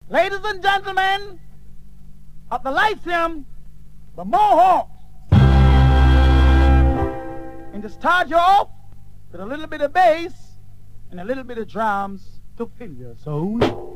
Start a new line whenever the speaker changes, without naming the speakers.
Ladies and gentlemen of the Lyceum, the Mohawks. And to start you off with a little bit of bass and a little bit of drums to fill your soul.